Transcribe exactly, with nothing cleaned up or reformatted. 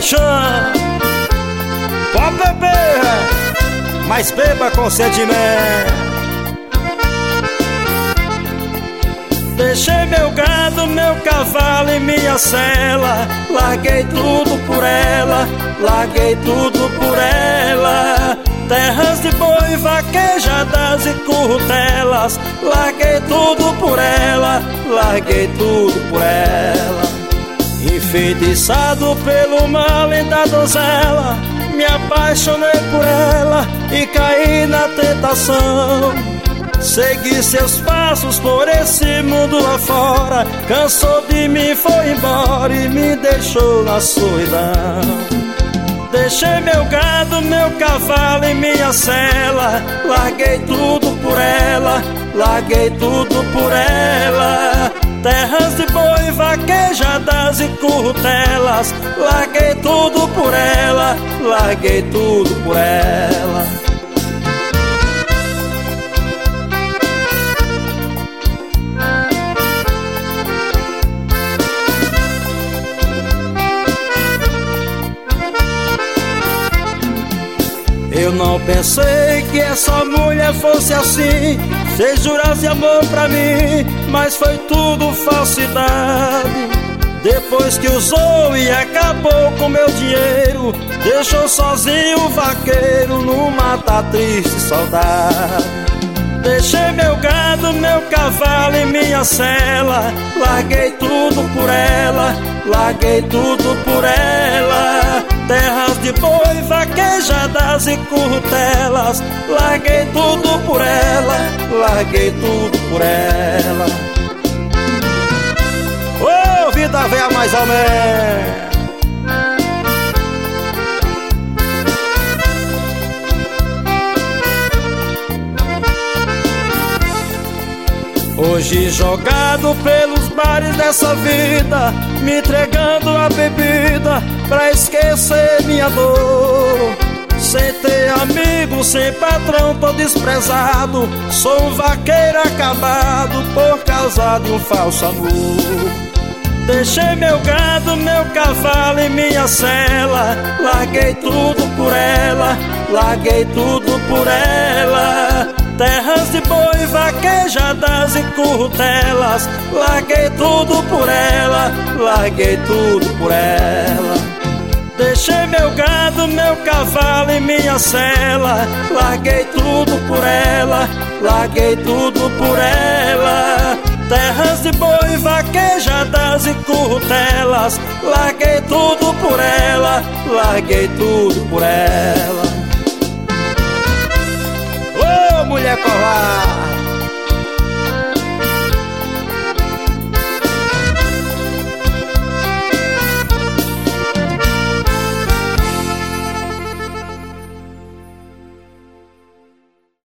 paixão. Pode beber, mas beba com sentimento. Deixei meu gado, meu cavalo e minha cela. Larguei tudo por ela, larguei tudo por ela. Terras de boi, vaquejadas e curtelas. Larguei tudo por ela, larguei tudo por ela. Enfeitiçado pelo mal da donzela, me apaixonei por ela e caí na tentação. Segui seus passos por esse mundo afora. Cansou de mim, foi embora e me deixou na solidão. Deixei meu gado, meu cavalo e minha cela. Larguei tudo por ela, larguei tudo por ela. Terras de boi, vaquejadas e curtelas. Larguei tudo por ela, larguei tudo por ela. Eu não pensei que essa mulher fosse assim. Fez juras de amor pra mim, mas foi tudo falsidade. Depois que usou e acabou com meu dinheiro, deixou sozinho o vaqueiro numa tá triste saudade. Deixei meu gado, meu cavalo e minha cela. Larguei tudo por ela, larguei tudo por ela. Terras de boi, vaquejadas e curtelas. Larguei tudo por ela, larguei tudo por ela. Ô, oh, vida velha mais ou menos. Hoje jogado pelos bares dessa vida, me entregando a bebida pra esquecer minha dor. Sem ter amigo, sem patrão, tô desprezado. Sou um vaqueiro acabado por causa de um falso amor. Deixei meu gado, meu cavalo e minha cela. Larguei tudo por ela, larguei tudo por ela. Terras de boi, vaquejadas e curtelas. Larguei tudo por ela, larguei tudo por ela. Deixei meu gado, meu cavalo e minha cela. Larguei tudo por ela, larguei tudo por ela. Terras de boi, vaquejadas e curtelas. Larguei tudo por ela, larguei tudo por ela. Mulher covarde.